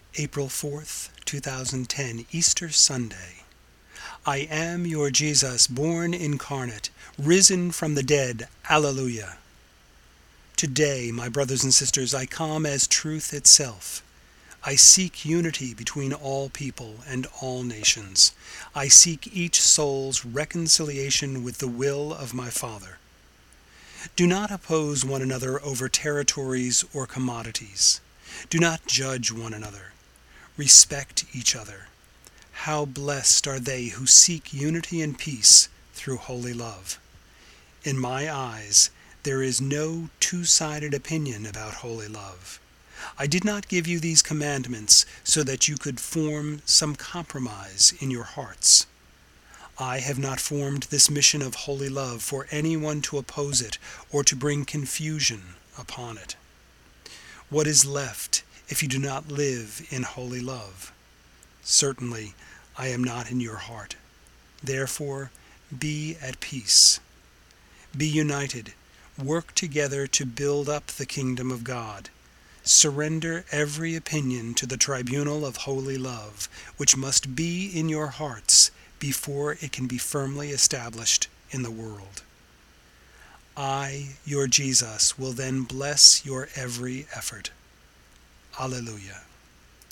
April 4th, 2010, Easter Sunday. I am your Jesus, born incarnate, risen from the dead. Alleluia. Today, my brothers and sisters, I come as truth itself. I seek unity between all people and all nations. I seek each soul's reconciliation with the will of my Father. Do not oppose one another over territories or commodities. Do not judge one another. Respect each other. How blessed are they who seek unity and peace through holy love. In my eyes, there is no two-sided opinion about holy love. I did not give you these commandments so that you could form some compromise in your hearts. I have not formed this mission of holy love for anyone to oppose it or to bring confusion upon it. What is left if you do not live in holy love? Certainly, I am not in your heart. Therefore, be at peace. Be united. Work together to build up the kingdom of God. Surrender every opinion to the tribunal of holy love, which must be in your hearts before it can be firmly established in the world. I, your Jesus, will then bless your every effort. Alleluia.